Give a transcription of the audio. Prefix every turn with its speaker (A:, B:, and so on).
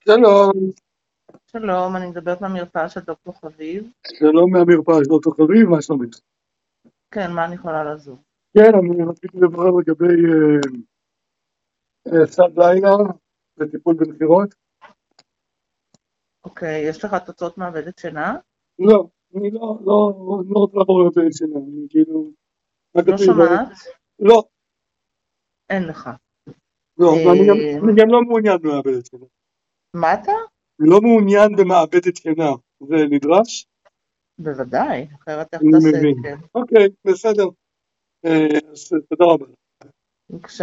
A: שלום,
B: שלום, אני מדברת מהמרפאה של דוקטור חביב.
A: שלום מהמרפאה של דוקטור חביב, מה שלומך?
B: כן, מה אני יכולה לעזור?
A: כן, אני רציתי לברר לגבי סד לילה וטיפול בנחירות.
B: אוקיי, יש לך תוצאות מעבדת שינה?
A: לא, אני לא רוצה לעבור יותר שינה, אני כאילו, רק
B: לא
A: רציתי לברר,
B: שומעת?
A: לא,
B: אין לך.
A: לא,
B: אה,
A: אני גם לא מעוניין במעבדת שינה,
B: מה אתה?
A: לא מעוניין במעבדת שינה, זה נדרש?
B: בוודאי, אחרת איך
A: אני
B: תעשה את
A: מבין.
B: כן.
A: אוקיי, בסדר, אז תודה רבה.
B: בבקשה.